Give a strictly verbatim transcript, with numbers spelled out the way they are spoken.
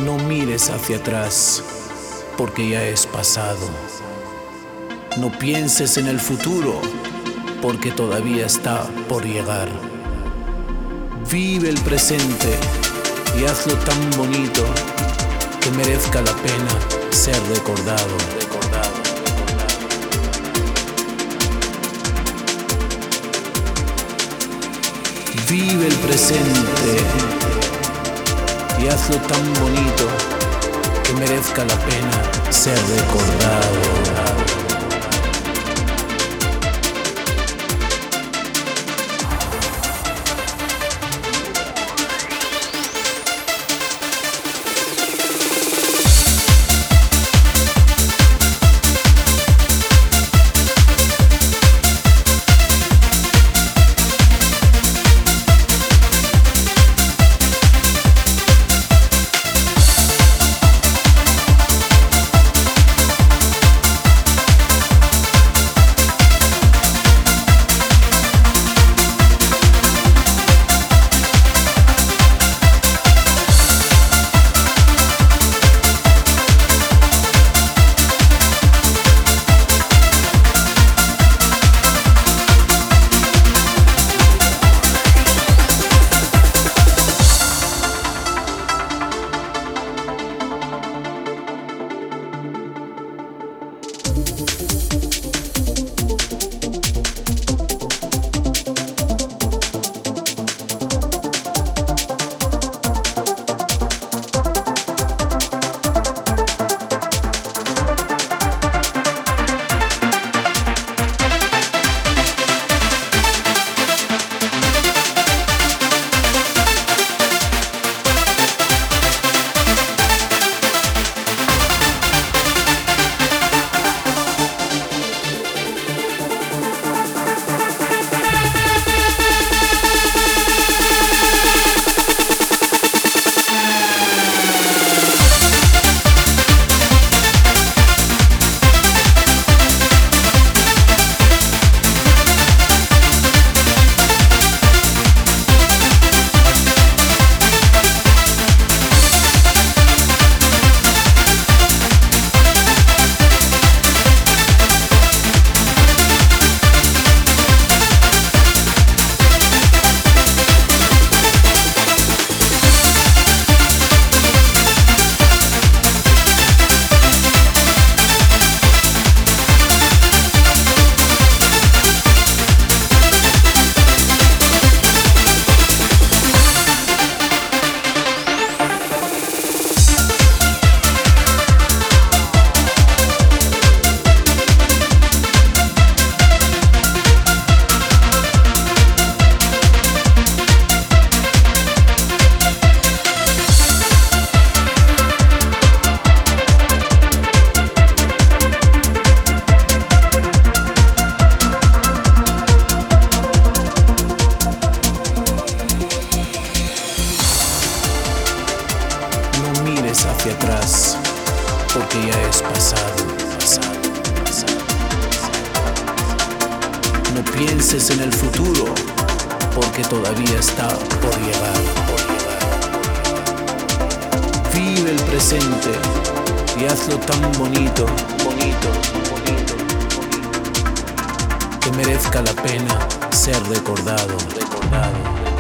No mires hacia atrás, porque ya es pasado. No pienses en el futuro, porque todavía está por llegar. Vive el presente y hazlo tan bonito que merezca la pena ser recordado, recordado, recordado. Vive el presente y hazlo tan bonito que merezca la pena ser recordado. Hacia atrás, porque ya es pasado, pasado, pasado. No pienses en el futuro, porque todavía está por llegar, por llegar. Vive el presente y hazlo tan bonito, bonito, bonito, bonito, que merezca la pena ser recordado, recordado.